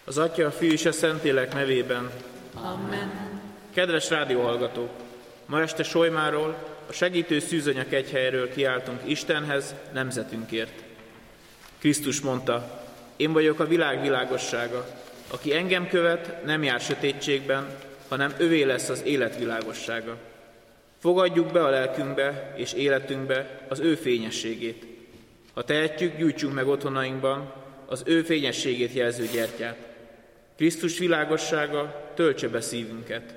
Az Atya, a Fiú és a Szentlélek nevében. Amen. Kedves rádióhallgatók! Ma este Solymáról, a segítő szűzanya kegyhelyről kiáltunk Istenhez, nemzetünkért. Krisztus mondta: én vagyok a világ világossága. Aki engem követ, nem jár sötétségben, hanem övé lesz az élet világossága. Fogadjuk be a lelkünkbe és életünkbe az ő fényességét. Ha tehetjük, gyújtsunk meg otthonainkban az ő fényességét jelző gyertyát. Krisztus világossága töltse be szívünket.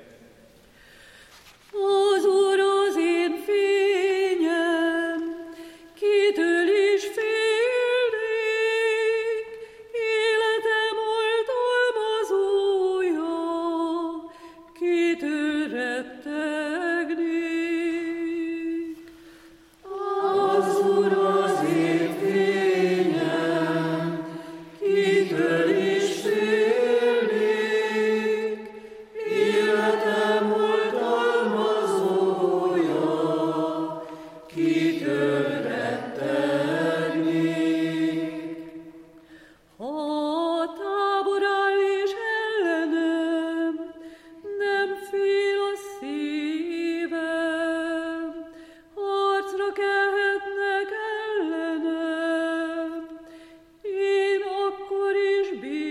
Az Úr az én fényem, kitől is félnék, életem oltalmazója, kitől rettegnék. Az Úr az én fényem, kitől is félnék, életem oltalmazója, kitől rettegnék. Ha tábor áll és ellenem, nem fél a szívem, harcra kelhetnek ellenem, én akkor is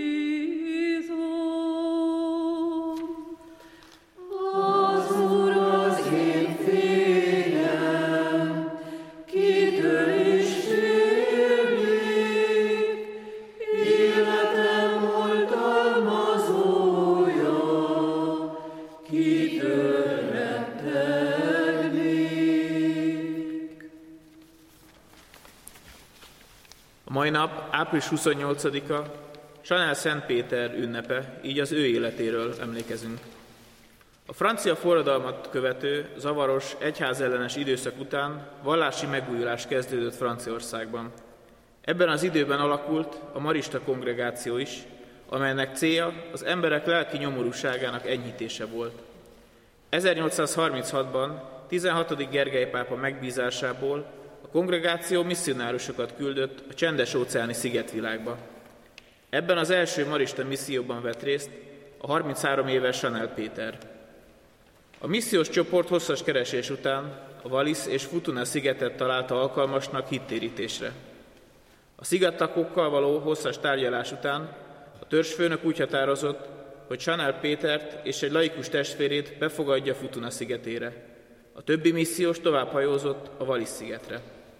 bízom. Az Úr az én fényem, kitől is félnék, életem oltalmazója, kitől rettegnék. A mai nap, április 28-a, Chanel Szent Péter ünnepe, így az ő életéről emlékezünk. A francia forradalmat követő, zavaros, egyházellenes időszak után vallási megújulás kezdődött Franciaországban. Ebben az időben alakult a marista kongregáció is, amelynek célja az emberek lelki nyomorúságának enyhítése volt. 1836-ban 16. Gergely pápa megbízásából a kongregáció misszionárusokat küldött a csendes-óceáni szigetvilágba. Ebben az első marista misszióban vett részt a 33 éves Chanel Péter. A missziós csoport hosszas keresés után a Wallis és Futuna szigetet találta alkalmasnak hittérítésre. A szigetlakókkal való hosszas tárgyalás után a törzsfőnök úgy határozott, hogy Chanel Pétert és egy laikus testvérét befogadja Futuna szigetére. A többi missziós tovább hajózott a Wallis szigetre.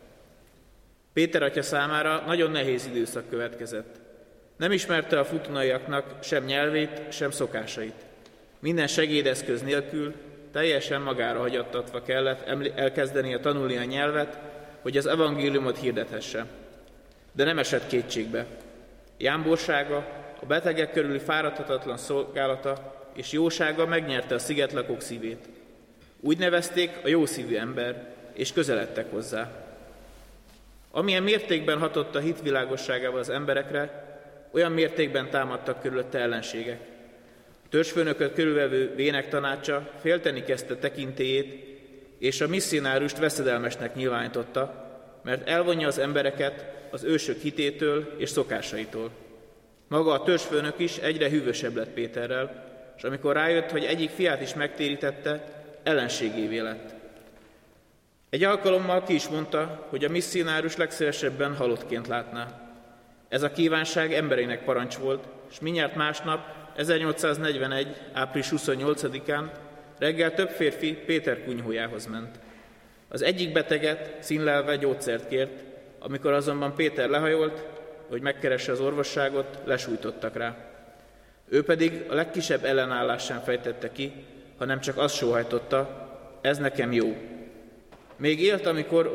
Péter atya számára nagyon nehéz időszak következett. Nem ismerte a futunaiaknak sem nyelvét, sem szokásait. Minden segédeszköz nélkül, teljesen magára hagyattatva kellett elkezdenie tanulni a nyelvet, hogy az evangéliumot hirdethesse. De nem esett kétségbe. Jámborsága, a betegek körüli fáradhatatlan szolgálata és jósága megnyerte a szigetlakók szívét. Úgy nevezték a jószívű ember, és közeledtek hozzá. Amilyen mértékben hatott a hit világosságával az emberekre, olyan mértékben támadtak körülötte ellenségek. A törzsfőnököt körülvevő vének tanácsa félteni kezdte tekintélyét, és a misszionárust veszedelmesnek nyilvánította, mert elvonja az embereket az ősök hitétől és szokásaitól. Maga a törzsfőnök is egyre hűvösebb lett Péterrel, és amikor rájött, hogy egyik fiát is megtérítette, ellenségévé lett. Egy alkalommal ki is mondta, hogy a misszionárus legszívesebben halottként látná. Ez a kívánság emberének parancs volt, és mindjárt másnap, 1841. április 28-án reggel több férfi Péter kunyhójához ment. Az egyik beteget színlelve gyógyszert kért, amikor azonban Péter lehajolt, hogy megkeresse az orvosságot, lesújtottak rá. Ő pedig a legkisebb ellenállás sem fejtette ki, hanem csak azt sóhajtotta: ez nekem jó. Még élt, amikor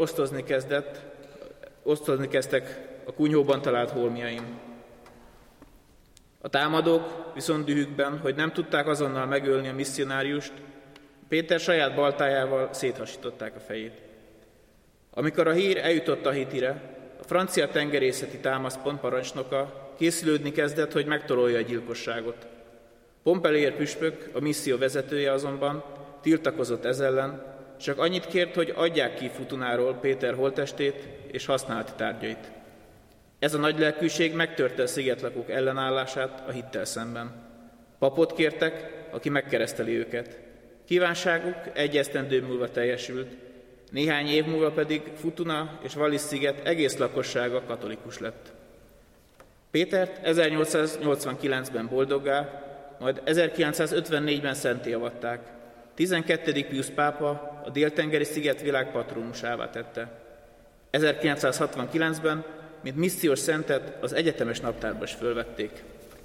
osztozni kezdtek a kunyhóban talált holmiaim. A támadók viszont dühükben, hogy nem tudták azonnal megölni a misszionáriust, Péter saját baltájával széthasították a fejét. Amikor a hír eljutott Tahitire, a francia tengerészeti támaszpont parancsnoka készülődni kezdett, hogy megtorolja a gyilkosságot. Pompelier püspök, a misszió vezetője azonban tiltakozott ez ellen, csak annyit kért, hogy adják ki Futunáról Péter holttestét és használati tárgyait. Ez a nagy lelkűség megtörte a szigetlakók ellenállását a hittel szemben. Papot kértek, aki megkereszteli őket. Kívánságuk egy esztendő múlva teljesült, néhány év múlva pedig Futuna és Wallis sziget egész lakossága katolikus lett. Pétert 1889-ben boldoggá, majd 1954-ben szenté avatták. 12. Piusz pápa a déltengeri szigetvilág patronusává tette. 1969-ben, mint missziós szentet az egyetemes naptárba is fölvették.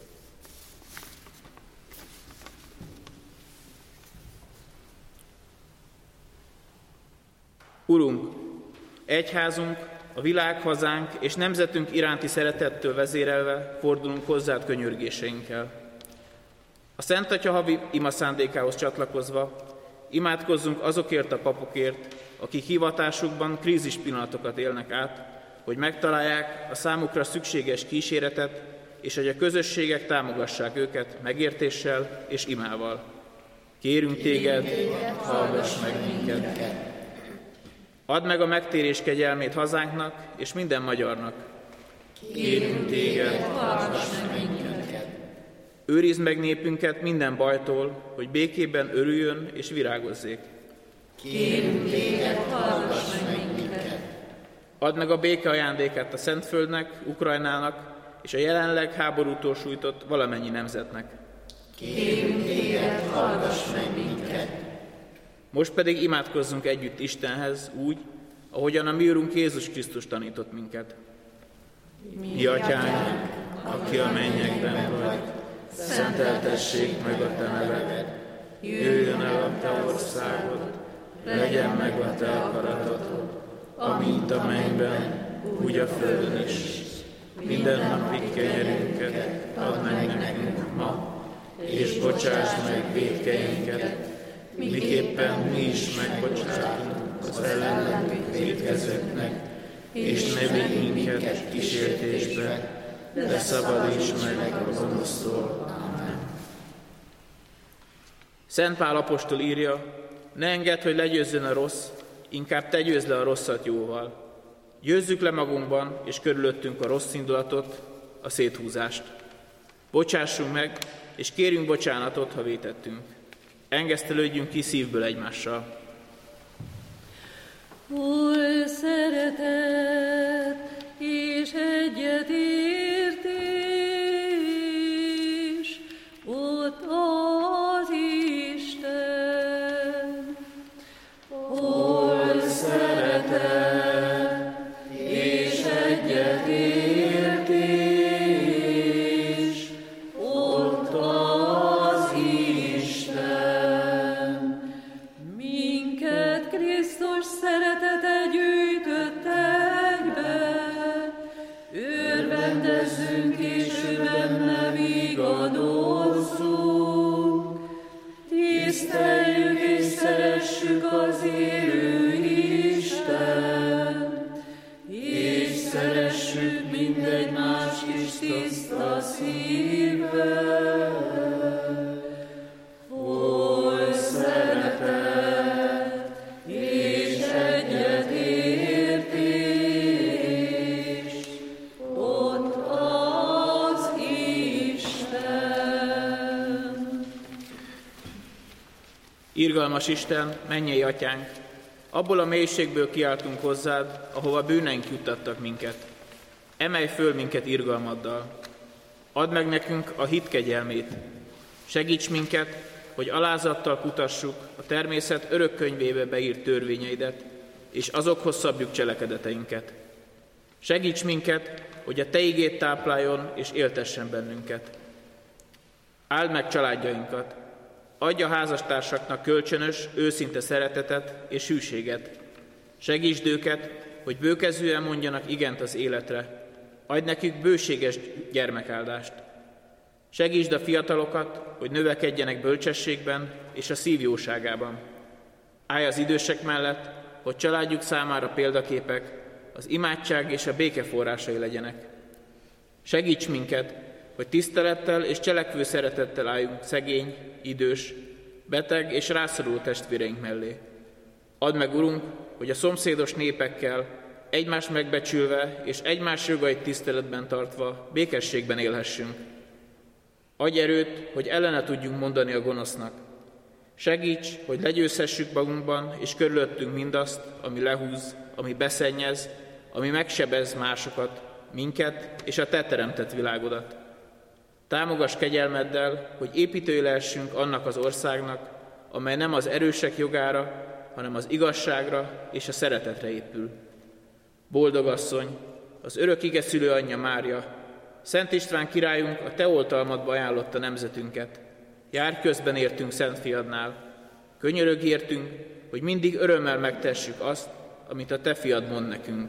Urunk, egyházunk, a világ, hazánk és nemzetünk iránti szeretettől vezérelve fordulunk hozzád könyörgéseinkkel. A Szent Atya havi ima szándékához csatlakozva imádkozzunk azokért a papokért, akik hivatásukban krízis pillanatokat élnek át, hogy megtalálják a számukra szükséges kíséretet, és hogy a közösségek támogassák őket megértéssel és imával. Kérünk téged, hallgass meg minket! Add meg a megtérés kegyelmét hazánknak és minden magyarnak. Kérünk téged, hallgass meg minket! Őrizd meg népünket minden bajtól, hogy békében örüljön és virágozzék. Kérünk téged, hallgass meg minket! Add meg a béke ajándékát a Szentföldnek, Ukrajnának és a jelenleg háborútól sújtott valamennyi nemzetnek. Kérünk téged, hallgass meg minket! Most pedig imádkozzunk együtt Istenhez úgy, ahogyan a mi Urunk Jézus Krisztus tanított minket. Mi atyánk, aki a mennyekben vagy, szenteltessék meg a te neved, jöjjön el a te országod, legyen meg a te akaratod, amint a mennyben, úgy a földön is. Minden napi kenyerünket add meg nekünk ma, és bocsáss meg vétkeinket, miképpen mi is megbocsátunk az ellenünk vétkezőknek, és ne vigy minket kísértésbe, de szabadíts meg a gonosztól. Amen. Szent Pál apostol írja, ne engedd, hogy legyőzzön a rossz, inkább te győzd le a rosszat jóval. Győzzük le magunkban és körülöttünk a rossz indulatot, a széthúzást. Bocsássunk meg, és kérjünk bocsánatot, ha vétettünk. Engesztelődjünk ki szívből egymással. Hol szeretet és egyetértés, ott az Isten. Hol szeretet és egyetértés, ott az Isten. Minket Krisztus szeretete gyűjtött egybe, örvendezzünk és ő benne vigadozzunk. Tiszteljük és szeressük az élő Istent, és szeressük mindegymást is tiszta szívvel. Hol szeretet és egyetértés, ott az Isten. Irgalmas Isten, mennyei atyánk, abból a mélységből kiáltunk hozzád, ahova bűneink juttattak minket. Emelj föl minket irgalmaddal. Add meg nekünk a hit kegyelmét. Segíts minket, hogy alázattal kutassuk a természet örök könyvébe beírt törvényeidet, és azokhoz szabjuk cselekedeteinket. Segíts minket, hogy a te igéd tápláljon és éltessen bennünket. Áld meg családjainkat. Adj a házastársaknak kölcsönös, őszinte szeretetet és hűséget. Segítsd őket, hogy bőkezűen mondjanak igent az életre. Adj nekik bőséges gyermekáldást. Segítsd a fiatalokat, hogy növekedjenek bölcsességben és a szívjóságában. Állj az idősek mellett, hogy családjuk számára példaképek, az imádság és a béke forrásai legyenek. Segíts minket, hogy tisztelettel és cselekvő szeretettel álljunk szegény, idős, beteg és rászoruló testvéreink mellé. Add meg, Urunk, hogy a szomszédos népekkel, egymást megbecsülve és egymás jogait tiszteletben tartva békességben élhessünk. Adj erőt, hogy ellene tudjunk mondani a gonosznak. Segíts, hogy legyőzhessük magunkban és körülöttünk mindazt, ami lehúz, ami beszennyez, ami megsebez másokat, minket és a te teremtett világodat. Támogass kegyelmeddel, hogy építői lehessünk annak az országnak, amely nem az erősek jogára, hanem az igazságra és a szeretetre épül. Boldog asszony, az örök ige szülő anyja Mária, Szent István királyunk a te oltalmadba ajánlotta nemzetünket. Járj közben értünk Szent Fiadnál. Könyörögj értünk, hogy mindig örömmel megtessük azt, amit a te fiad mond nekünk.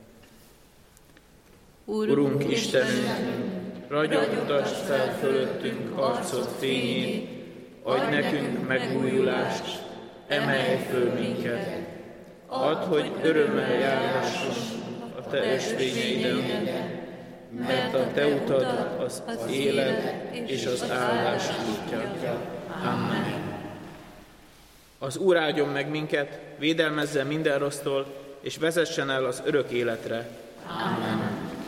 Urunk Istenünk, ragyogtasd fel fölöttünk arcod fényét, adj nekünk megújulást, emelj föl minket. Add, hogy örömmel járhassunk a te ösvényeiden, mert a te utad az élet és az áldás útja. Amen. Az Úr áldjon meg minket, védelmezzen minden rossztól, és vezessen el az örök életre. Amen.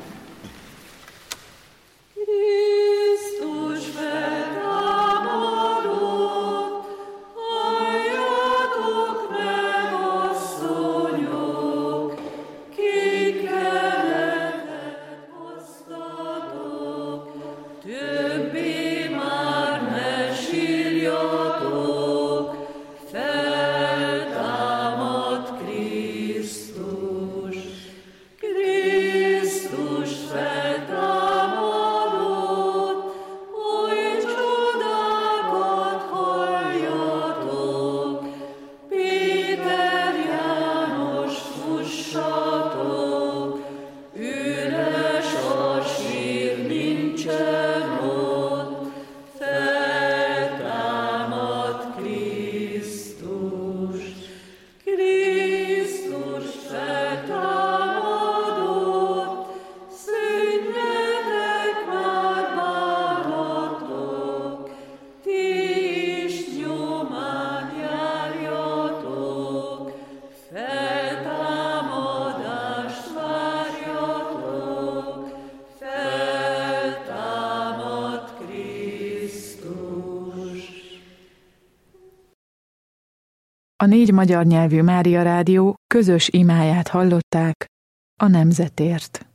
A 4 magyar nyelvű Mária Rádió közös imáját hallották a nemzetért.